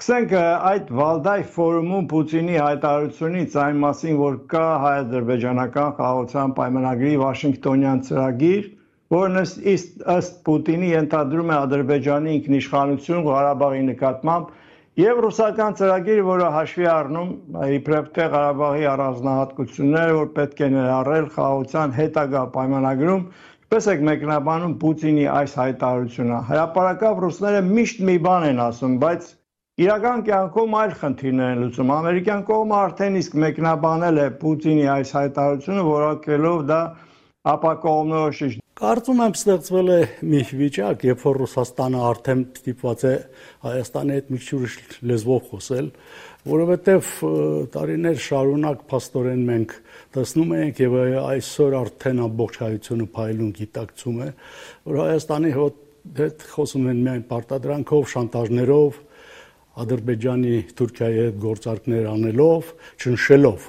Սկսենք այդ Վալդայ ֆորումում Պուտինի հայտարարությունից այն մասին, որ կա հայ-ադրբեջանական խաղաղության պայմանագրի Վաշինգտոնյան ծրագիր, որն ըստ Պուտինի ենթադրում է Ադրբեջանի ինքնիշխանություն Ղարաբաղի նկատմամբ եւ ռուսական ծրագիր, որը հաշվի առնում իբրև թե Ղարաբաղի առանձնահատկությունները, որ պետք է ներառել խաղաղության հետագա պայմանագրում, պես եք մեկնաբանում Պուտինի այս հայտարարությունը։ Հրապարակավ ռուսները միշտ մի բան են ասում, բայց իրական կյանքում այլ խնդիրներ են լուծում։ Ամերիկյան կողմը արդեն իսկ մեկնաբանել է Պուտինի այս հայտարարությունը, որակելով դա ապակողմնորոշիչ։ Կարծում եմ ստեղծվել է մի վիճակ, երբ որ Ռուսաստանը արդեն ստիպված է Հայաստանի հետ մի ուրիշ լեզվով խոսել, որովհետև տարիներ շարունակ փաստորեն մենք տեսնում ենք եւ այսօր արդեն ամբողջ հայությունը փայլուն գիտակցում է, որ Հայաստանի հետ խոսում են միայն պարտադրանքով, շանտաժներով, Ադրբեջանի Թուրքիայի հետ գործարքներ անելով, ճնշելով։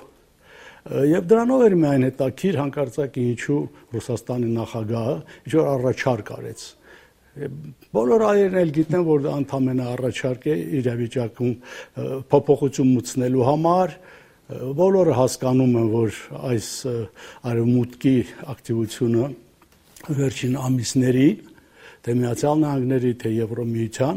Եվ դրանով էր միայն հետաքրքիր հանկարծակի ինչու Ռուսաստանի նախագահը ինչ-որ առաջարկ արեց։ Բոլոր այրն էլ գիտեն, որ դա ընդամենը առաջարկ է իրավիճակում փոփոխություն մտցնելու համար։ Բոլորը հասկանում են, որ այս արևմուտքի ակտիվությունը վերջին ամիսների, թե Միացյալ Նահանգների, թե Եվրոմիության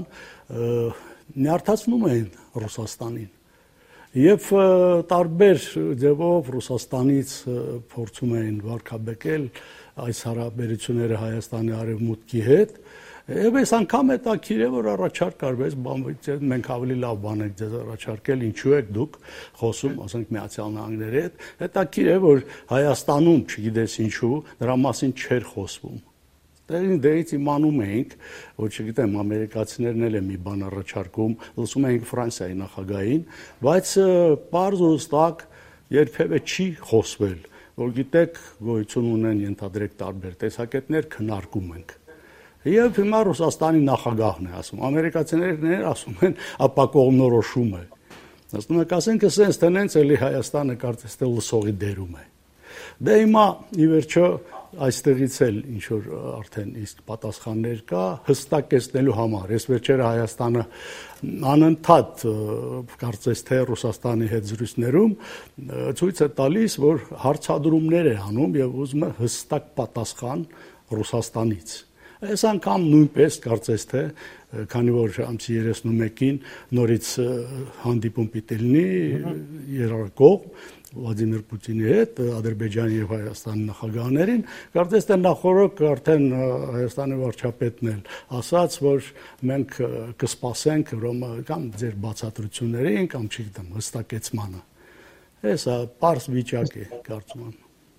նյարդացնում են Ռուսաստանին։ Եվ տարբեր ձևով Ռուսաստանից փորձում էին վարկաբեկել այս հարաբերությունները Հայաստանի արևմուտքի հետ, եւ այս անգամ հետաքրքիր է, որ առաջարկ արվեց, մենք ավելի լավ բան ենք ձեզ առաջարկել, ինչու եք դուք խոսում, ասենք Միացյալ Նահանգների հետ, հետաքրքիր է, որ Հայաստանում, չգիտես ինչու, դրա մասին չէր խոսվում։ Դերից իմանում էինք, որ չգիտեմ, ամերիկացիներն էլ մի բան առաջարկում, լսում էինք Ֆրանսիայի նախագահին, բայց պարզ ու հստակ երբևէ չի խոսվել, որ գիտեք, գոյություն ունեն ենթադրեք տարբեր տեսակետներ, քննարկում ենք։ Եվ հիմա Ռուսաստանի նախագահն է ասում, ամերիկացիներն ասում են ապակողմնորոշում է։ Ասում եք, ասենք ասենց թե նենց էլի Հայաստանը կարծես թե լսողի դերում է։ Դե հիմա ի վերջո այստեղից էլ ինչ որ արդեն իսկ պատասխաններ կա հստակեցնելու համար։ Ես վերջերը Հայաստանը անընդհատ կարծես թե Ռուսաստանի հետ զրույցներում ցույց է տալիս, որ հարցադրումներ է անում եւ ուզում է հստակ պատասխան Ռուսաստանից։ Այս անգամ նույնպես կարծես թե քանի որ ամսի 31-ին նորից հանդիպում պիտի լինի երրորդ Վլադիմիր Պուտինի հետ, Ադրբեջանի եւ Հայաստանի նախագահներին, կարծես թե նախորդ արդեն Հայաստանի վարչապետն էլ ասաց, որ մենք կսպասենք կամ ձեր բացատրություններին, կամ չգիտեմ, հստակեցմանը։ Հեսա պարզ վիճակ է, կարծում եմ։